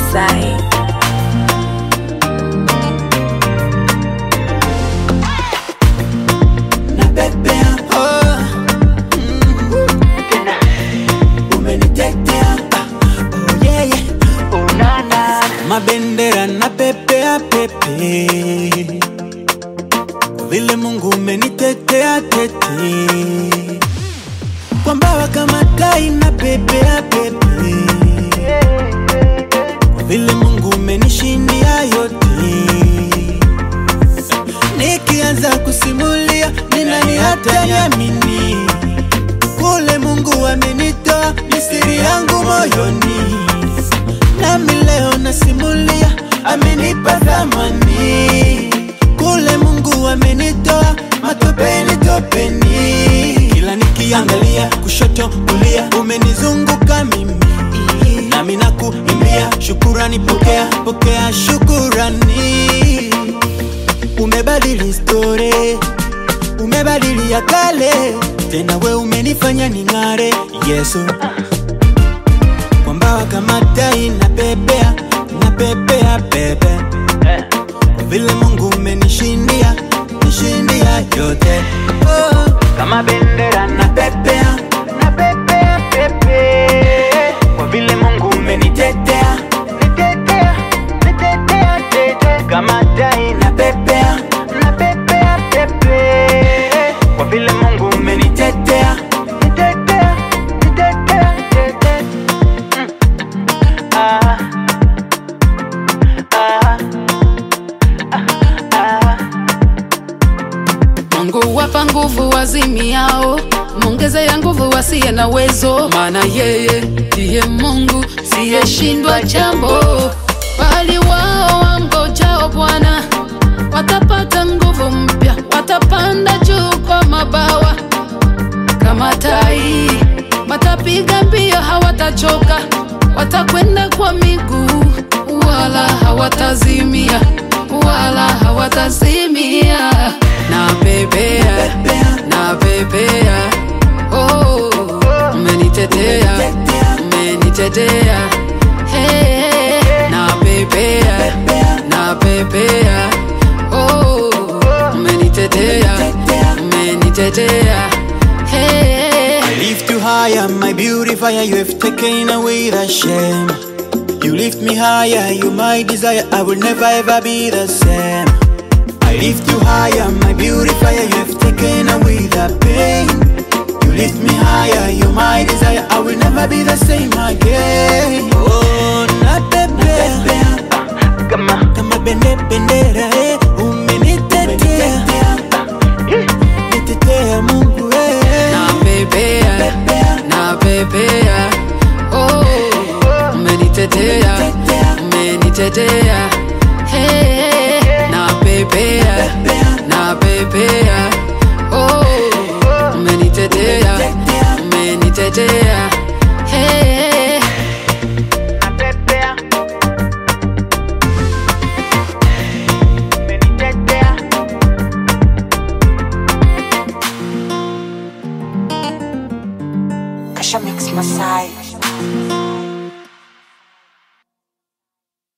Masai. Na bebe umenitetea, oh yeah yeah, oh na na. Mabendera na pepea pepe, vile Mungu umenitetea tete, kwa mbawa kama tai na pepea pepe, vile Mungu umenishindia yote. Nikianza kusimulia ni nani hata niamini, kule Mungu amenitoa ni siri yangu moyoni. Nami leo nasimulia amenipa thamani, kule Mungu amenitoa matopeni topeni. Kila nikiangalia kushoto kulia umenizunguka mimi, nami nakuimbia shukurani, pokea pokea shukurani. Umebadili story, umebadili ya kale, tena we umenifanya ning'are Yesu. Kwa mbawa kama tai na pepea bebe, vile Mungu umenishindia, nishindia yote. Oh, kama bendera na pepea pepe, kwa vile Mungu umenitetea, nitetea tete. Kama tai na pepea pepe, kwa vile Mungu umenitetea, nitetea tete. Mungu wapa nguvu wazimiao, mwongeze ya nguvu wasiye na uwezo, maana yeye ndiye Mungu siyeshindwa jambo. Bali wao wamngojao Bwana watapata nguvu mpya, watapanda juu kwa mabawa kama tai, watapiga mbio hawatachoka, watakwenda kwa miguu wala hawatazimia, wala hawatazimia. Na pepea, oh, umenitetea, hey. Na pepea, oh, umenitetea, hey. I lift you higher, my beautifier, you have taken away the shame. You lift me higher, you my desire, I will never ever be the same. I lift you higher, my beautifier, you have taken away the pain. You lift me higher, you my desire, I will never be the same again. Oh, na pepea, kama bendera, umenitetea, nitetea Mungu. Na pepea, oh, umenitetea, hey. Na pepea, oh, umenitetea, hey. Na pepea, umenitetea. Kasha Mix Masai.